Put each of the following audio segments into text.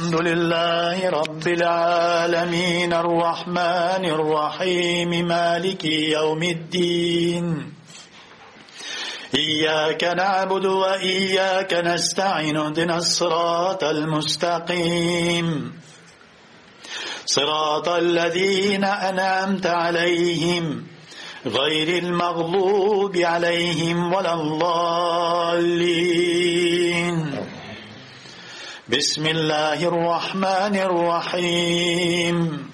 الحمد لله رب العالمين الرحمن الرحيم مالك يوم الدين إياك نعبد وإياك نستعين اهدنا الصراط المستقيم صراط الذين أنعمت عليهم غير المغضوب عليهم ولا الضالين بسم الله الرحمن الرحيم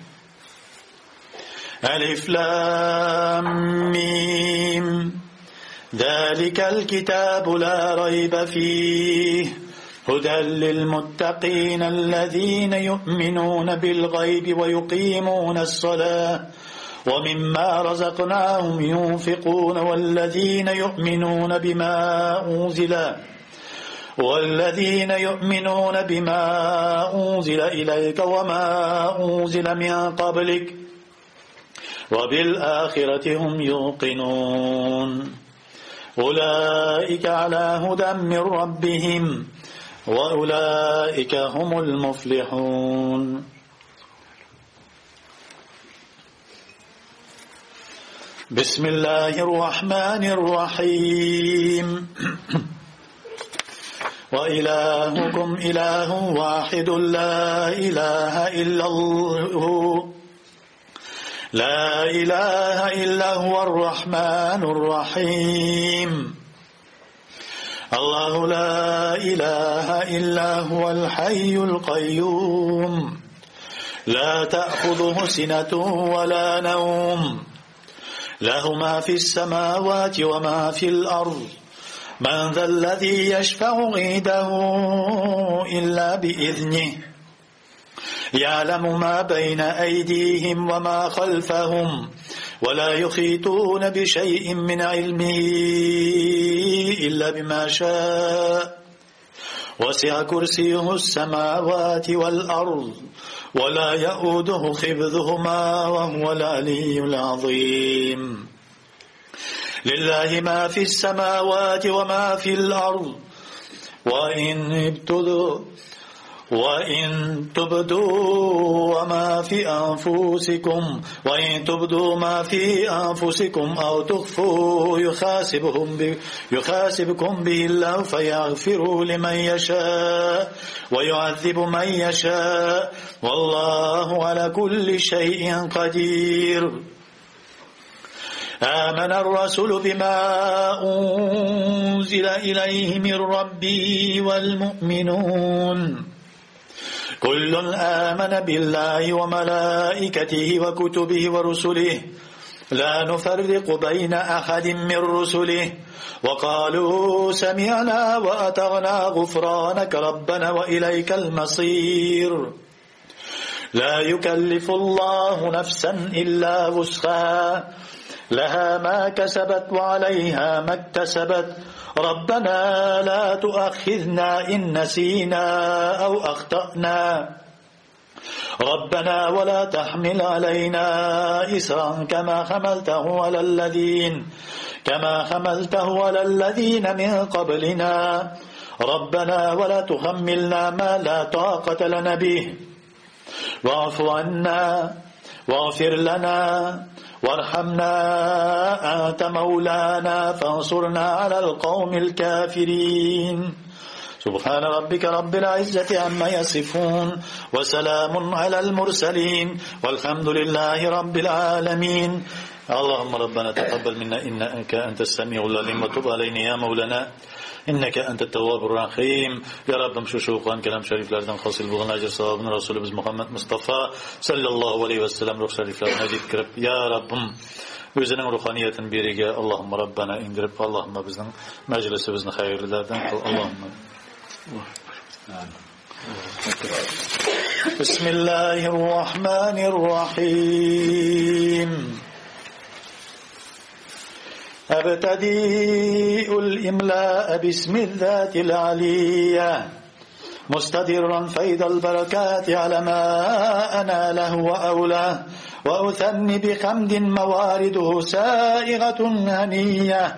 ألف لام ميم ذلك الكتاب لا ريب فيه هدى للمتقين الذين يؤمنون بالغيب ويقيمون الصلاة ومما رزقناهم ينفقون والذين يؤمنون بما أنزل إليك وما أنزل من قبلك وبالآخرة هم يوقنون أولئك على هدى من ربهم وأولئك هم المفلحون. بسم الله الرحمن الرحيم وإلهكم إله واحد لا إله إلا هو الرحمن الرحيم الله لا إله إلا هو الحي القيوم لا تأخذه سنة ولا نوم له ما في السماوات وما في الأرض من ذا الذي يشفع عنده إلا بإذنه يعلم ما بين أيديهم وما خلفهم ولا يحيطون بشيء من علمه إلا بما شاء وسع كرسيه السماوات والأرض ولا يؤوده حفظهما وهو العلي العظيم لله ما في السماوات وما في الأرض وإن تبدوا ما في أنفسكم أو تخفوا يحاسبكم به الله فيغفر لمن يشاء ويعذب من يشاء والله على كل شيء قدير. آمن الرسول بما أنزل إليه من ربه والمؤمنون كل آمن بالله وملائكته وكتبه ورسله لا نفرق بين أحد من رسله وقالوا سمعنا وأطعنا غفرانك ربنا وإليك المصير. لا يكلف الله نفسا إلا وسعها لها ما كسبت وعليها ما اكتسبت ربنا لا تؤاخذنا إن نسينا أو أخطأنا ربنا ولا تحمل علينا إسرا كما حملته على الذين من قبلنا ربنا ولا تحملنا ما لا طاقة لنا به واعف عنا واغفر لنا وارحمنا أنت مولانا فانصرنا على القوم الكافرين. سبحان ربك رب العزة عما يصفون وسلام على المرسلين والحمد لله رب العالمين. اللهم ربنا تقبل منا إنك أنت السميع العليم وتب علينا يا مولانا إنك أنت التواب الرحيم. يا رب مشوشوقان كلام şeriflerden hasıl bulan acır sahabını Resulümüz Muhammed Mustafa sallallahu aleyhi ve sellem ruh şeriflerine zikirip ya Rabbim özünün ruhaniyetini biriga Allahumma Rabbana indirip Allahumma bizden meclisimizni hayırlılardan kıl Allahumma. Bismillahirrahmanirrahim. أبتديء الإملاء باسم الذات العلية مستدرا فيض البركات على ما أناله وأولاه وأثني بحمد موارده سائغة هنية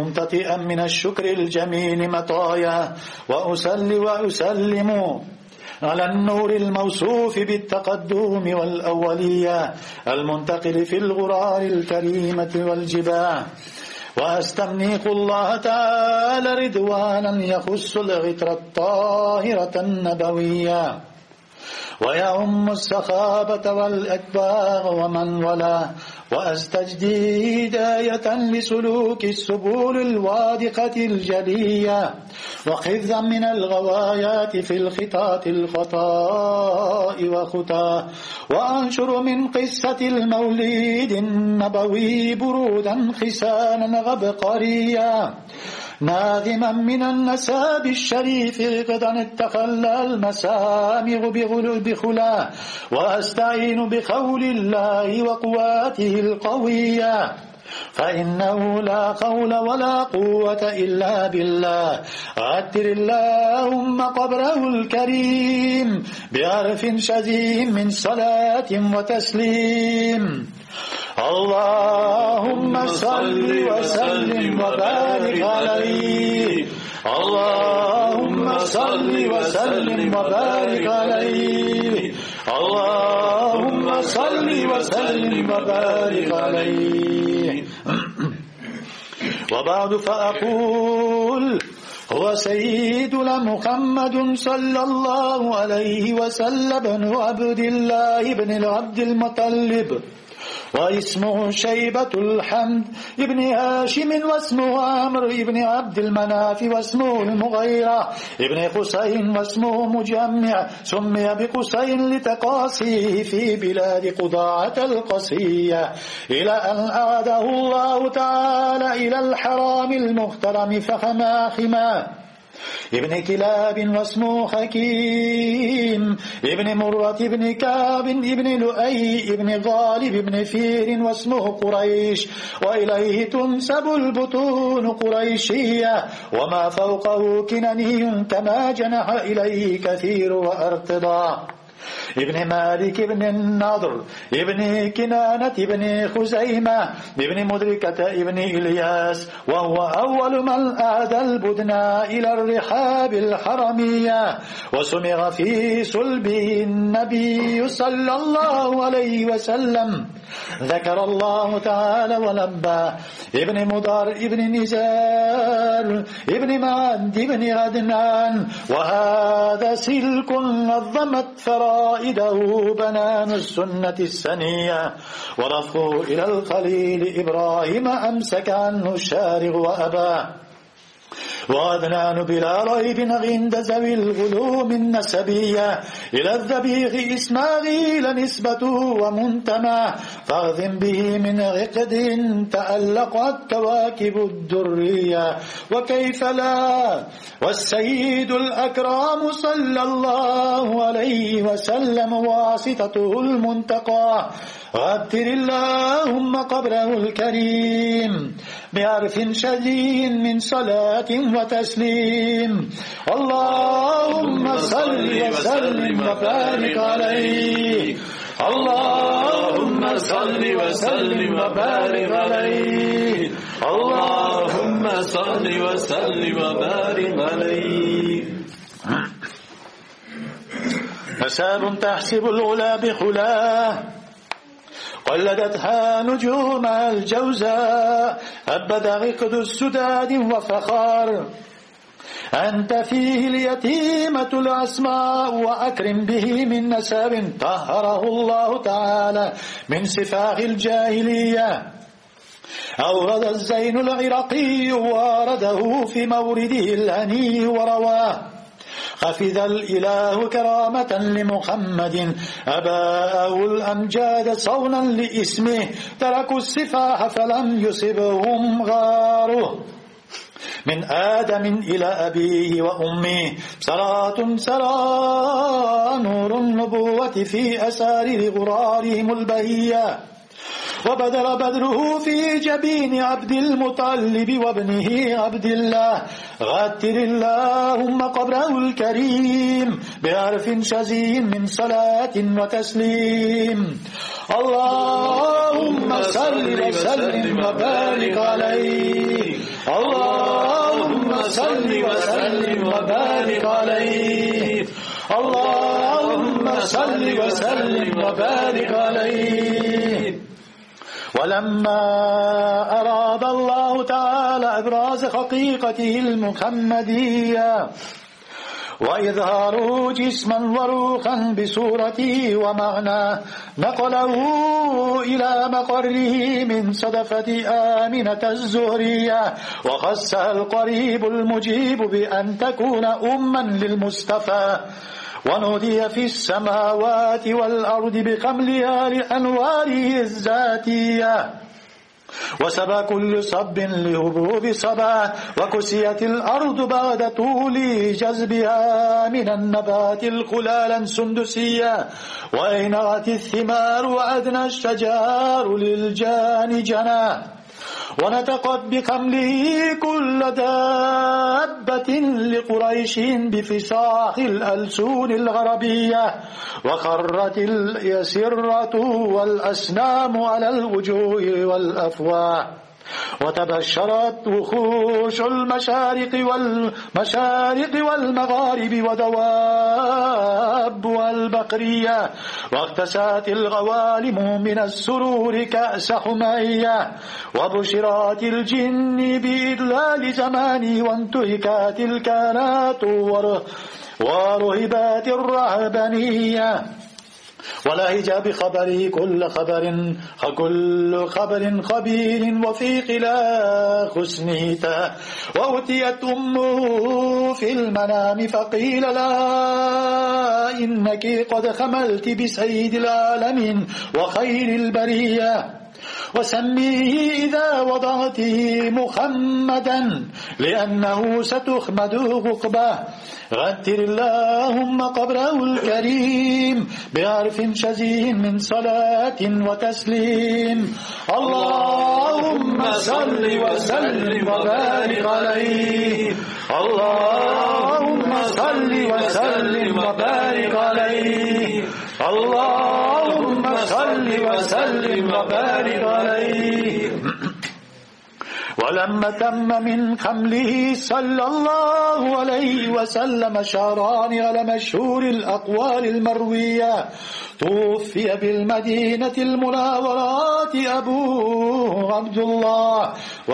ممتطئا من الشكر الجميل مطايا وأسلم على النور الموصوف بالتقدم والأولية المنتقل في الغرار الكريمة والجباه، وأستمنيق الله تعالى رضوانا يخص الغتر الطاهرة النبوية ويعم السخابة والأكبار ومن ولا، وأستجدي هداية لسلوك السبل الواضحة الجلية وحفظا من الغوايات في الخطاط الخطاء وخطاه، وأنشر من قصة المولد النبوي برودا خسانا غبقريا ناظما من النساب الشريف قد اتخلى المسامع بخلاه، وأستعين بقول الله وقواته القوية فإنه لا قول ولا قوة إلا بالله. عتر اللهم قبره الكريم بعرف شديد من صلاة وتسليم. اللهم صل وسلم وبارك عليه، اللهم صل وسلم وبارك عليه، اللهم صل وسلم وبارك عليه. وبعد فأقول هو سيدنا محمد صلى الله عليه وسلم بن عبد الله بن العبد المطلب، واسمه شيبة الحمد ابن هاشم، واسمه عمرو ابن عبد المناف، واسمه المغيرة ابن قصين، واسمه مجمع، سمي بقصين لتقاصيه في بلاد قضاعة القصية، إلى أن أعاده الله تعالى إلى الحرام المحترم فحما حما ابن كلاب، واسمه حكيم ابن مرة ابن كعب ابن لؤي ابن غالب ابن فير، واسمه قريش، وإليه تنسب البطون قريشية، وما فوقه كناني كما جنح إليه كثير وارتضى. ابن مالك ابن النضر ابن كنانة ابن خزيمة ابن مدركة ابن إلياس، وهو أول من أهدى البدنى إلى الرحاب الحرمية، وسمغ في صلبه النبي صلى الله عليه وسلم. ذكر الله تعالى ولبى ابن مضر ابن نزار ابن معد ابن عدنان، وهذا سلك نظمت فرائده بنان السنة السنية، ورفعه إلى الخليل إبراهيم أمسك عنه الشارع وأباه، وعدنان بلا ريب عند ذوي الغلوم النسبية إلى الذبيح إسماعيل نسبته ومنتمى، فاغذ به من عقد تألقت كواكب الدرية، وكيف لا، والسيد الأكرام صلى الله عليه وسلم واسطته المنتقى. غتر اللهم قبره الكريم بعرف شديد من صلاة وتسليم. اللهم صل وسلم وبارك عليه، اللهم صل وسلم وبارك عليه، اللهم صل وسلم وبارك عليه. نساب تحسب العلا بخلاه، قلدتها نجوم الجوزاء، أبد عقد السداد وفخار، أنت فيه اليتيمة الأسماء، وأكرم به من نساب طهره الله تعالى من سفاح الجاهلية. أورد الزين العراقي وارده في مورده الهني ورواه، حفظ الإله كرامة لمحمد أباءه الأمجاد صونا لإسمه، تركوا السفاح فلم يصبهم غاره، من آدم إلى أبيه وأمه صلاة سرى نور النبوة في أسارر غرارهم البهية، وبدر بدره في جبين عبد المطلب وابنه عبد الله. غتر اللهم قبره الكريم بعرف شزين من صلاة وتسليم. اللهم صل وسلم وبارك عليه، اللهم صل وسلم وبارك عليه، اللهم صل وسلم وبارك عليه. ولما أراد الله تعالى إبراز حقيقته المحمدية وإظهاره جسما وروحا بصورته ومعناه نقله إلى مقره من صدفة آمنة الزهرية، وخصها القريب المجيب بأن تكون أما للمصطفى، ونودي في السماوات والأرض بكملها لأنواره الذاتية، وسبى كل صب لهبوب صبا، وكسيت الأرض بعد طول جذبها من النبات الخلالا سندسية، وأينعت الثمار وأدنى الشجار للجان جناه، ونطقت بكمله كل دابة لقريش بفصاح الألسون الغربية، وخرت اليسرة والأسنام على الوجوه والأفواه، وتبشرت وحوش المشارق والمغارب ودواب والبقرية، واغتسات الغوالم من السرور كأس حمية، وبشرات الجن بإدلال زمان، وانتهكات الكانات ورهبات الرهبانية، ولهج بخبره كل خبر خبير وفي قلا حسنه، وأتيت أمه في المنام فقيل لها إنك قد خملت بسيد العالمين وخير البرية، وسميه إذا وضعته محمدا لأنه ستخمد عقبه، غتر اللهم قبره الكريم بعرف شزيه من صلاة وتسليم. اللهم صل وسلم وبارك عليه. اللهم صل وسلم وبارك عليه. اللهم صل وسلم وبارك عليه. ولما تم من حمله صلى الله عليه وسلم شهران على مشهور الأقوال المروية، توفي بالمدينة المنورة أبوه عبد الله،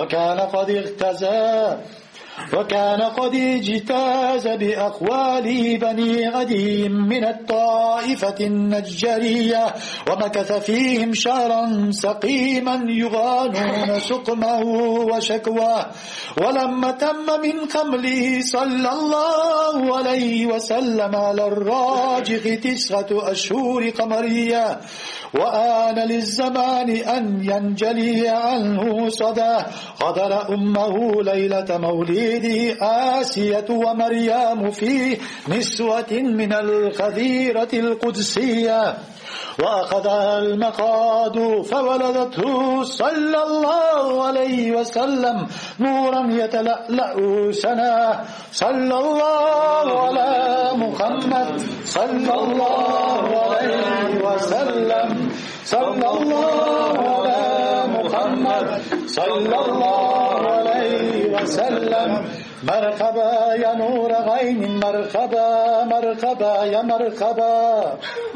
وكان قد اجتاز بأقوال بني غديم من الطائفة النجارية، ومكث فيهم شهرا سقيما يغانون سقمه وشكواه. ولما تم من حمله صلى الله عليه وسلم على الراجح 9 أشهر قمرية، وآن للزمان أن ينجلي عنه صداه، قدر أمه ليلة مولده آسية ومريم في نسوة من الخذيرة القدسية، وأخذها المخاض فولدته صلى الله عليه وسلم نورا يتلألأ سناه. صلى الله على محمد صلى الله عليه وسلم. صلى الله على محمد صلى الله عليه وسلم. مرحبا يا نور عين، مرحبا مرحبا يا مرحبا،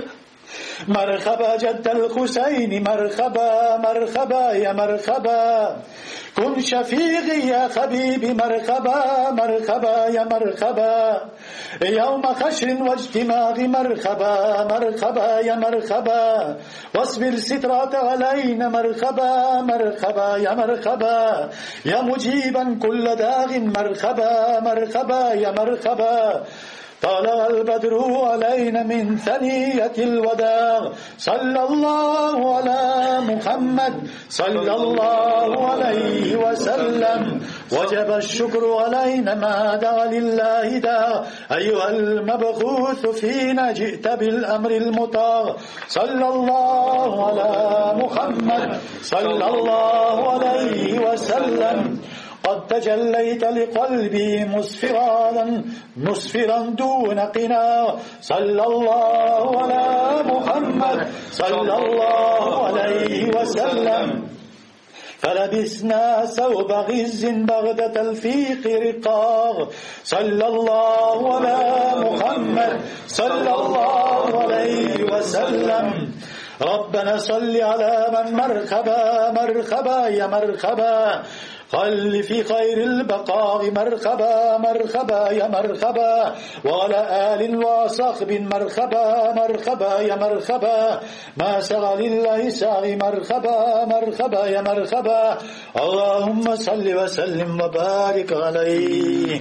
مرحبا جد الحسين، مرحبا مرحبا يا مرحبا، كن شفيقي يا حبيبي، مرحبا مرحبا يا مرحبا، يوم خشر واجتماع، مرحبا مرحبا يا مرحبا، واصبر سترات علينا، مرحبا مرحبا يا مرحبا، يا مجيبا كل داغ، مرحبا مرحبا يا مرحبا، طلع البدر علينا من ثنية الوداع. صلى الله على محمد صلى الله عليه وسلم. وجب الشكر علينا ما دعا لله داع، أيها المبعوث فينا جئت بالأمر المطاع. صلى الله على محمد صلى الله عليه وسلم. قد تجليت لقلبي مسفرا دون قناع. صلى الله على محمد صلى الله عليه وسلم. فلبسنا ثوب غز بعد تلفيق رقاق. صلى الله على محمد صلى الله عليه وسلم. ربنا صل على من مرحبا مرحبا يا مرحبا، خل في خير البقاء مرحبا مرحبا يا مرحبا، وعلى آل وصحب مرحبا مرحبا يا مرحبا، ما سغى لله ساغي مرحبا مرحبا يا مرحبا. اللهم صل وسلم وبارك عليه.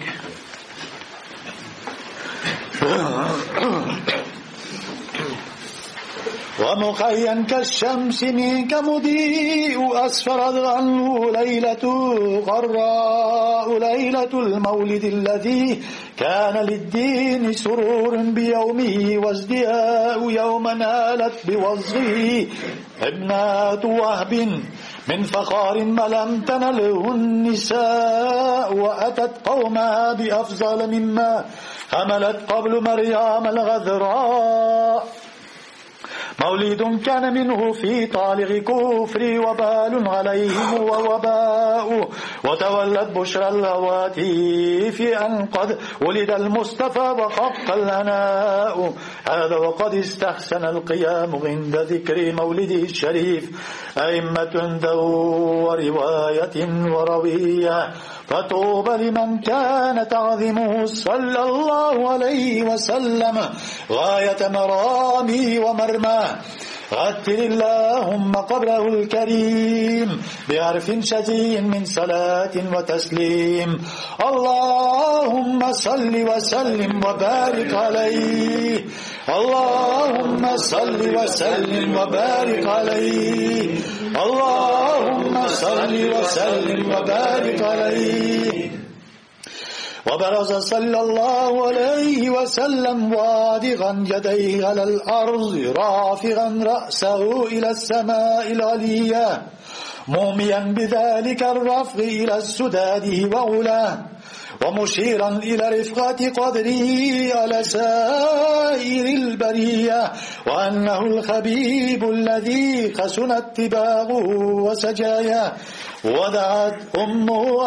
ومخيا كالشمس منك مضيء، أسفرت عنه ليلة غراء، ليلة المولد الذي كان للدين سرور بيومه، وازدياء يوم نالت بوصفه ابنات وهب من فخار ما لم تنله النساء، وأتت قومها بأفضل مما حملت قبل مريم الغذراء. مولد كان منه في طالغ كفر وبال عليهم ووباء، وتولت بشرى الهواتف أن قد ولد المصطفى وخف الهناء. هذا وقد استحسن القيام عند ذكر مولده الشريف أئمة ذو رواية وروية، فطوبى لمن كان تعظمه صلى الله عليه وسلم غاية مرامي ومرماه. رتل اللهم قبره الكريم بحرف شديد من صلاة وتسليم. اللهم صل وسلم وبارك عليه، اللهم صل وسلم وبارك عليه، اللهم صل وسلم وبارك عليه. وبرز صلى الله عليه وسلم واضغا يديه على الأرض رافعا رأسه إلى السماء العليا، موميا بذلك الرفع إلى السداد وعلاه، ومشيرا إلى رفقة قدره على سائر البرية، وأنه الخبيب الذي حسن اتباعه وسجاياه. ودعت أمه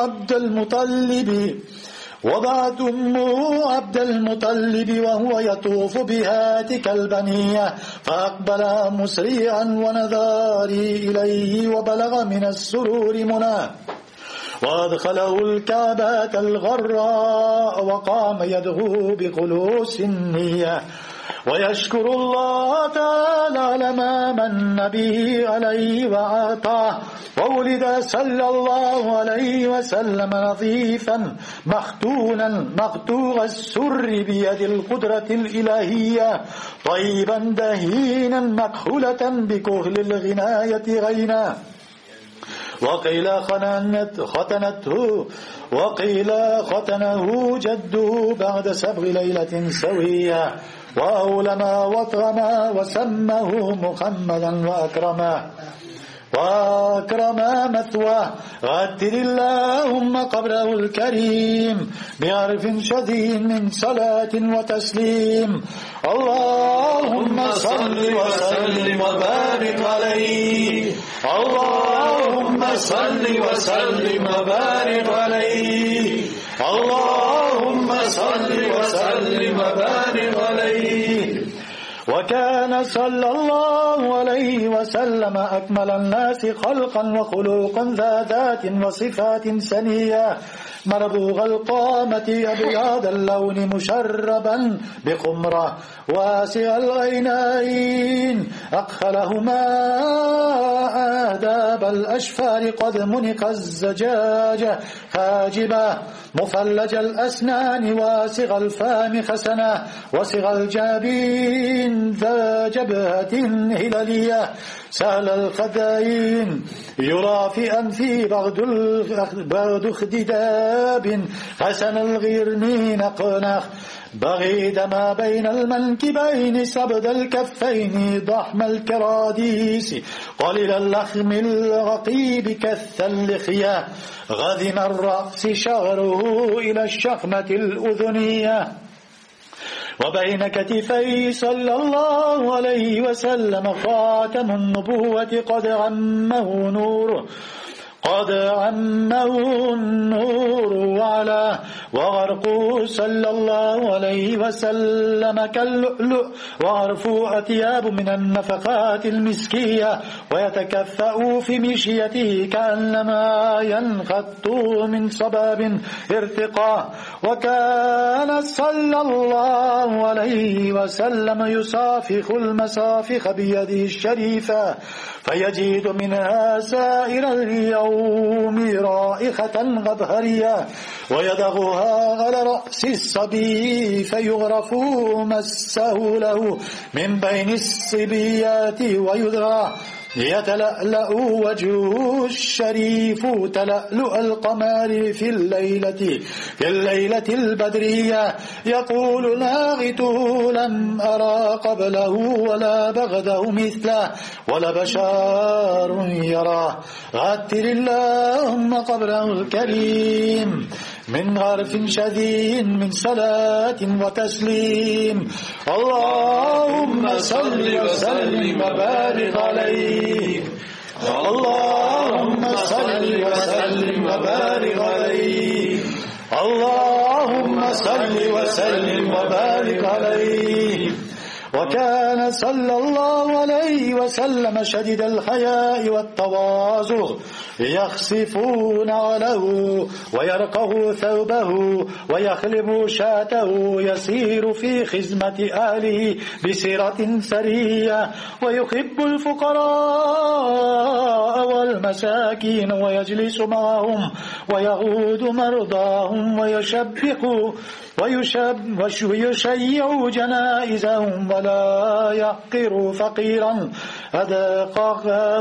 عبد المطلب وهو يطوف بهاتك البنية، فأقبل مسرعا ونظاري إليه وبلغ من السرور مناه، وأدخله الكعبة الغراء وقام يدعو بخلوص النية، ويشكر الله تعالى لما من به عليه وعطاه. وولد صلى الله عليه وسلم نظيفا مختونا مقطوع السر بيد القدرة الإلهية، طيبا دهينا مكحولة بكهل الغناية غينا. وقيل ختنه جده بعد سبغ ليلة سوية، وأولما وطغما وسمه محمدا وأكرم مثواه. رتل اللهم قبره الكريم بعرف شديد من صلاة وتسليم. اللهم صل وسلم وبارك عليه، اللهم صل وسلم وبارك عليه، اللهم صل وسلم وبارك عليه. وكان صلى الله عليه وسلم أكمل الناس خلقا وخلوقا ذا ذات وصفات سنية، مربوغ القامة أبيض اللون مشربا بخمرة، واسع العينين أقخلهما آداب الأشفار، قد منق الزجاجة حاجبة، مفلج الأسنان واسغ الفام خسنة، وسغ الجابين ذا جبهة هلالية، سهل الخدين يرى في أنفي بعد اخدداب، حسن الغرنين قنخ بعيد ما بين المنكبين، سبد الكفين ضحم الكراديس، قليل اللحم الرقيب كث اللحية، غذم الرأس شعره إلى الشحمة الأذنية. وبين كتفي صلى الله عليه وسلم خاتم النبوة قد عمه نوره، قد عمه النور وعلاه وغرقه صلى الله عليه وسلم كاللؤلؤ وعرفه أثياب من النفقات المسكية ويتكفأ في مشيته كأنما ينخط من صباب ارتقاه. وكان صلى الله عليه وسلم يصافخ المصافخ بيده الشريفة فيجد منها سائر اليوم رائحة غبهرية ويدغها على رأس الصبي فيغرف مسه له من بين الصبيات ويدرى يتلألأ وجهه الشريف تلألؤ القمر في الليلة البدرية. يقول ناغته لم أرى قبله ولا بغده مثله ولا بشار يراه. غتر اللهم قبره الكريم من غرف شديد من صلاة وتسليم. اللهم صل وسلم وبارك عليه. اللهم صل وسلم وبارك عليه. اللهم صل وسلم وبارك عليه. وكان صلى الله عليه وسلم شديد الحياء والتواضع يخسفون عليه ويرقه ثوبه ويخلب شاته يسير في خزمة أهله بسيرة سرية ويحب الفقراء والمساكين ويجلس معهم ويعود مرضاهم ويشيع جنائزهم ولا يحقر فقيرا أدقعه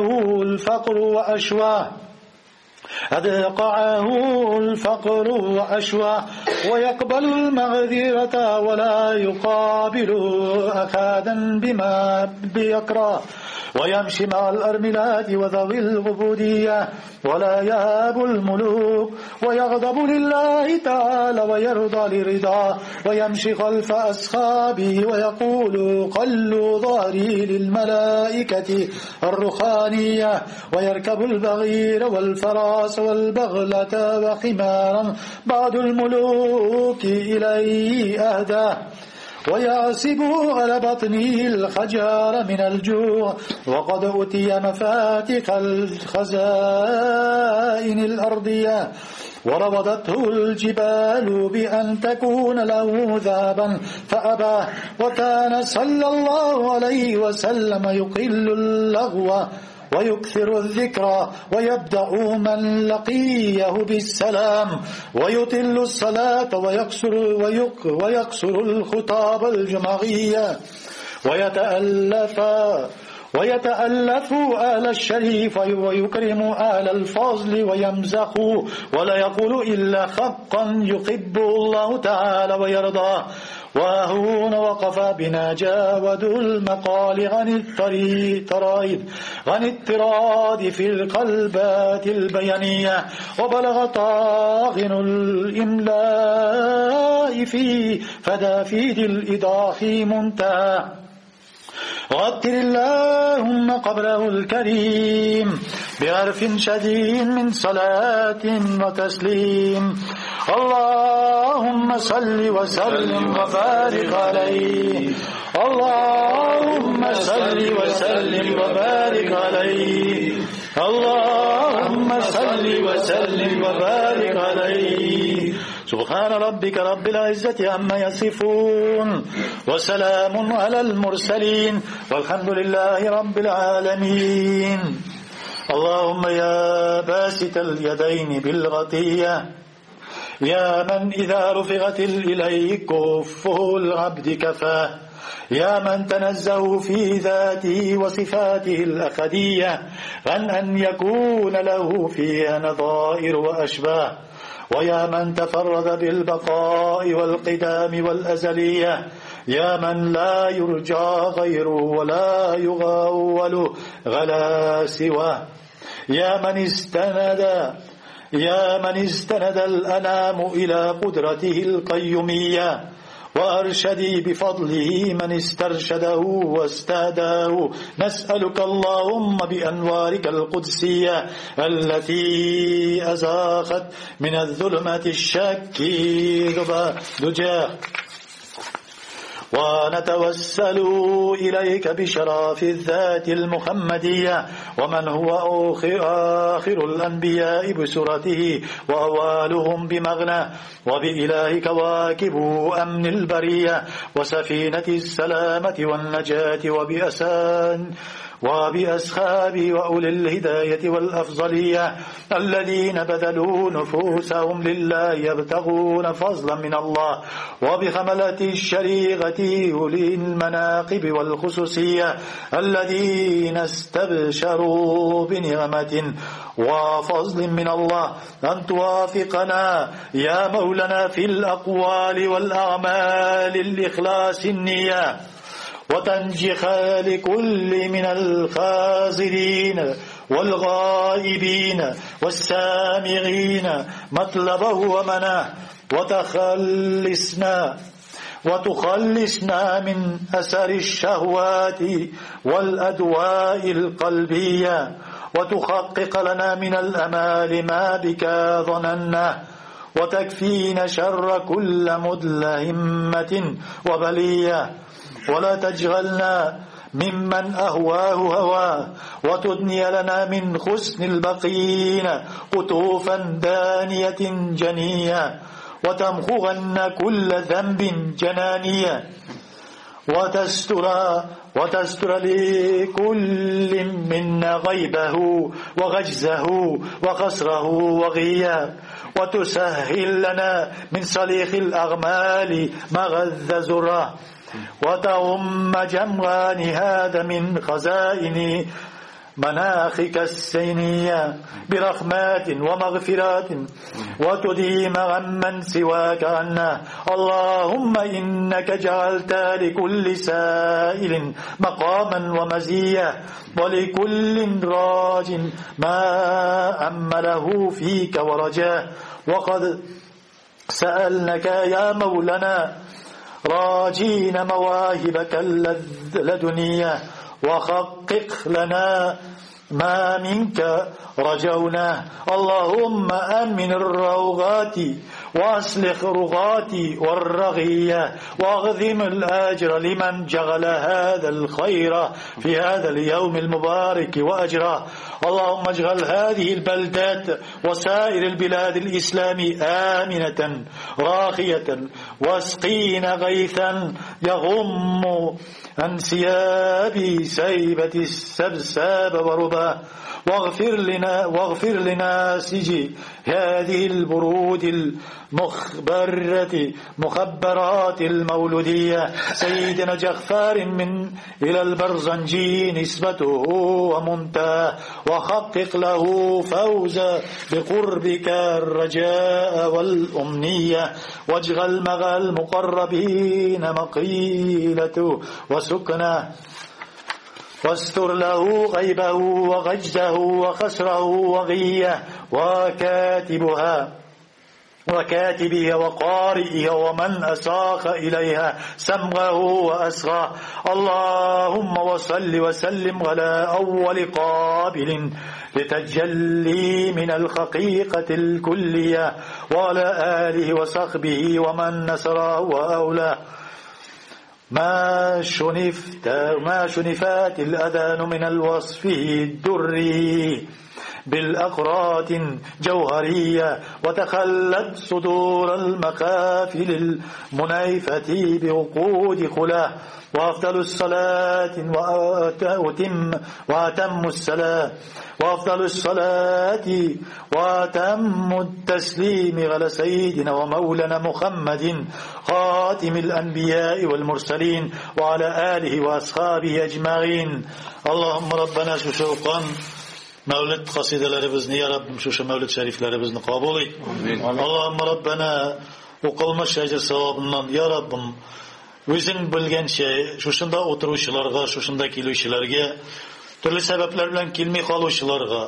الفقر وأشواه ويقبل المغفرة ولا يقابل أحدا بما بيكره ويمشي مع الأرملات وذوي العبودية ولا يهاب الملوك ويغضب لله تعالى ويرضى لرضاه ويمشي خلف أصحابه ويقول قلوا ظهري للملائكة الرخانية ويركب البغير والفراس والبغلة وحمارا بعض الملوك إليه أهداه ويعصب على بطنه الحجار من الجوع وقد أتي مفاتيح الخزائن الأرضية وربضته الجبال بأن تكون له ذهبا فأبى. وكان صلى الله عليه وسلم يقل اللغو ويكثر الذكر ويبدأ من لقيه بالسلام ويطل الصلاة ويقصر الخطاب الجماعية ويتألف آل الشريف ويكرم آل الفضل ويمزح ولا يقول إلا حقا يحب الله تعالى ويرضاه. وهون وقف بنا جاود المقال عن التراد في القلبات البيانية وبلغ طاغن الإملاء في فدافيد الإيضاح منتهى. غتر اللهم قبره الكريم بحرف شديد من صلاة وتسليم. اللهم صل وسلم وبارك عليه. اللهم صل وسلم وبارك عليه. اللهم صل وسلم وبارك عليه. سبحان ربك رب العزة عما يصفون وسلام على المرسلين والحمد لله رب العالمين. اللهم يا باسط اليدين بالغطية يا من إذا رفعت إليه كفه العبد كفاه يا من تنزه في ذاته وصفاته الأخدية عن أن يكون له فيها نظائر وأشباه ويا من تفرد بالبقاء والقدام والأزلية يا من لا يرجى غيره ولا يغاول غلا سواه يا من استند الأنام إلى قدرته القيومية وأرشدي بفضله من استرشده واستهداه. نسألك اللهم بأنوارك القدسية التي أزاخت من الظلمات الشك دجاه، ونتوسل إليك بشرف الذات المحمدية ومن هو آخر الأنبياء بسرته وأوالهم بمغنى، وبإله كواكب أمن البرية وسفينة السلامة والنجاة وبأصحاب وأولي الهداية والأفضلية الذين بذلوا نفوسهم لله يبتغون فضلا من الله، وبحملة الشريعة أولي المناقب والخصوصية الذين استبشروا بنعمة وفضل من الله، أن توافقنا يا مولانا في الأقوال والأعمال الإخلاص النية، وتنجح لكل من الخازرين والغائبين والسامعين مطلبه ومناه، وتخلصنا من أثر الشهوات والأدواء القلبية، وتحقق لنا من الأمال ما بك ظننا، وتكفينا شر كل مدلهمة وبلية، ولا تجعلنا ممن أهواه هواه، وتدني لنا من حسن البقين قطوفا دانية جنية، وتمحغن كل ذنب جنانية، وتستر لكل منا غيبه وغجزه وخسره وغيه، وتسهل لنا من صليخ الأغمال مغذ زره، وتعم جمعان هذا من خزائن مناخك السينية برحمات ومغفرات، وتديم غما سواك عنا. اللهم إنك جعلت لكل سائل مقاما ومزية، ولكل راج ما أمله فيك ورجاه، وقد سألنك يا مولانا راجين مواهبك اللدنية، وحقق لنا ما منك رجوناه. اللهم أمن الروغات وأصلح رغاتي والرغية، واغذم الأجر لمن جعل هذا الخير في هذا اليوم المبارك وأجره. اللهم اجعل هذه البلدات وسائر البلاد الإسلام آمنة راخية، واسقينا غيثا يغم عن ثياب سيبة السبساب ورباه، واغفر لنا سجي هذه البرود مخبرات المولودية سيدنا جغفار من إلى البرزنجي نسبته ومنتهى، وحقق له فوز بقربك الرجاء والأمنية، واجعل مع المقربين مقيلته وسكنه، واستر له غيبه وغجزه وخسره وغيه وكاتبها وقارئها ومن أساق إليها سمعه وأسغاه. اللهم وصل وسلم على أول قابل لتجلي من الحقيقة الكلية، وعلى آله وصحبه ومن نصره وأولاه. ما شنفات الأذان من الوصف الدري بالأقراط جوهرية، وتخلت صدور المقافل المنيفة بعقود خلاه. وأفضل الصلاة وأتم التسليم على سيدنا ومولانا محمد خاتم الأنبياء والمرسلين وعلى آله وأصحابه أجمعين. اللهم ربنا شوقا Mevlid kasidelerimizni ya Rabbim şu mevlid şeriflerimizni kabul et. Allahümme Rabbena okılma şeyce sevabından ya Rabbim özün bilgençe şuşunda oturuşlarga, şuşunda kelişlerge, türlü sebepler bilen kelmey kalışlarga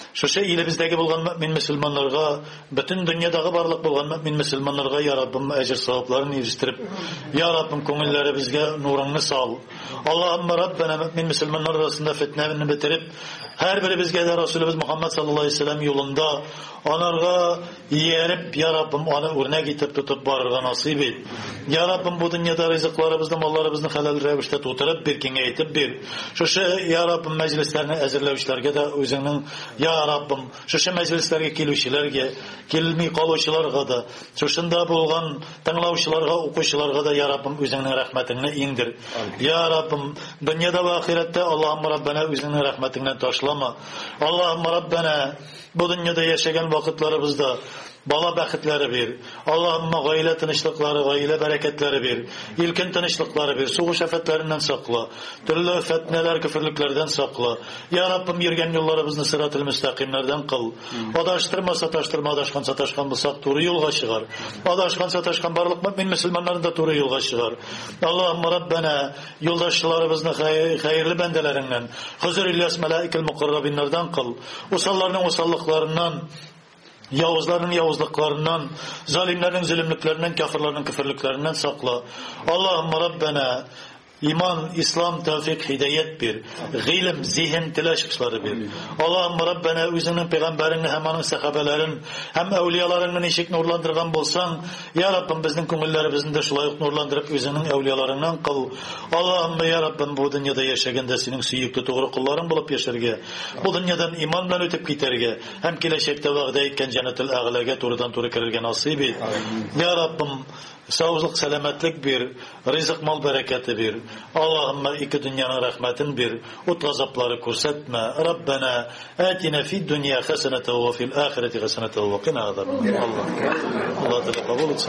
Şuşa ilimizdagi bo'lgan mu'min musulmonlarga, butun dunyodagi barliq bo'lgan mu'min musulmonlarga ya Rabbim ajr savoplarini yetishtirib, ya Rabbim ko'ngillari bizga nuringni sol. Allohumma Rabbana mu'min musulmonlar orasida fitnani bitirib, har biri bizga da Rasulimiz Muhammad sallallohu alayhi vasallam yo'lida onarga yerib, ya Rabbim ona o'rnak etib tutib borarga nasib et. Ya Rabbim bu dunyoda rizqlarimizni, mollarimizni halol ravishda to'tirib bir kengaytib ber. Şuşa ya Rabbim majlislarni azirlovchilarga da o'zingning ya Rabbim şuşa majlislarga keluvchilarga, kelmay qoluvchilarga da, şuşunda bo'lgan tinglovchilarga, o'quvchilarga da ya Rabbim o'zingning rahmatingni indir. Ya Rabbim dunyoda va oxiratda Allohumma Rabbana o'zingning rahmatingni tashlama. Allohumma Rabbana bu dunyoda yashagan vaqtlarimizda bala baxtlari ber. Allohumma oila tinchliklari, oila baraketlari ber. Ilkin tinchliklari ber. Suğu şafatlaridan saqla. Turli fitneler, küfürlüklerden saqla. Ya Rabbim yurgan yo'llarimizni siratal mustaqimlardan qil. Adashtirma, sataşkan bo'lsak, to'g'ri yo'lga chiqar. Adashgan, satashgan barliq mu'min musulmonlarni da to'g'ri yo'lga chiqar. Allohumma Rabbana yo'ldoshlarimizni xayrli bandalaringdan, huzur ilyas malaikal muqarrabinlardan qil. Usallarning usalliqlaridan, yavuzlarning yavuzliklaridan, zalimlarning zulümliklerinden, kafirlarning küfürlüklerinden saqla. Allahümme Rabbena iman, İslam, tevfik, hidayet bir. G'ilim, zihin, tilaşıkları bir. Allahümme Rabbena özünün peygamberini, hem onun sahabelerin, hem evliyalarının eşik nurlandırgan bolsan, ya Rabbim bizning ko'ngillarimizni de şulayık nurlandırıp özünün evliyalarından kıl. Allahümme ya Rabbim bu dünyada yaşaganda senin suyuklu to'g'ri qulların bulup yaşarga, bu dünyadan iman bilan o'tib ketarga, hem kelajakda va'da etgan jannatul a'laga to'g'ridan to'g'ri kirarga nasib et. Ya Rabbim sağlık, selametlik bir, rızık, mal bereketi bir. Allahümme iki dünyanın rahmetin bir, ut gazapları ko'rsatma. Rabbena atina fid dunya hasenete ve fil ahireti hasenete ve qina azaban. Allah kabul etsin.